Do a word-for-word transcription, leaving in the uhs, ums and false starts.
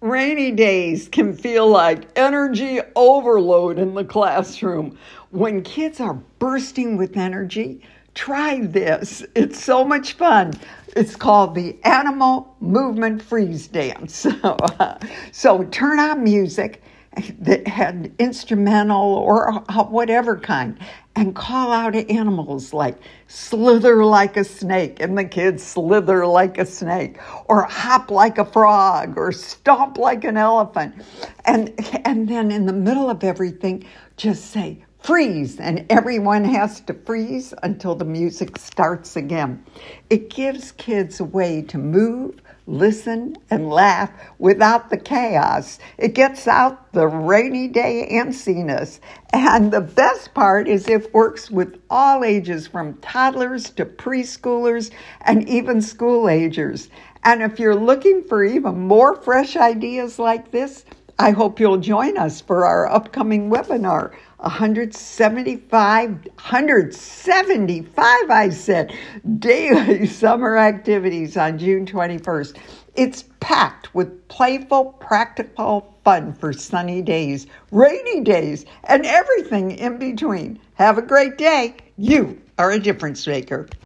rainy days can feel like energy overload in the classroom. When kids are bursting with energy, try this. It's so much fun. It's called the Animal Movement Freeze Dance. So, uh, so turn on music that had instrumental or whatever kind, and call out animals like slither like a snake, and the kids slither like a snake, or hop like a frog, or stomp like an elephant. And, and then in the middle of everything, just say, freeze, and everyone has to freeze until the music starts again. It gives kids a way to move, listen, and laugh without the chaos. It gets out the rainy day antsiness. And the best part is it works with all ages, from toddlers to preschoolers and even school agers. And if you're looking for even more fresh ideas like this, I hope you'll join us for our upcoming webinar, one seventy-five, one seventy-five, I said, daily summer activities on June twenty-first. It's packed with playful, practical fun for sunny days, rainy days, and everything in between. Have a great day. You are a difference maker.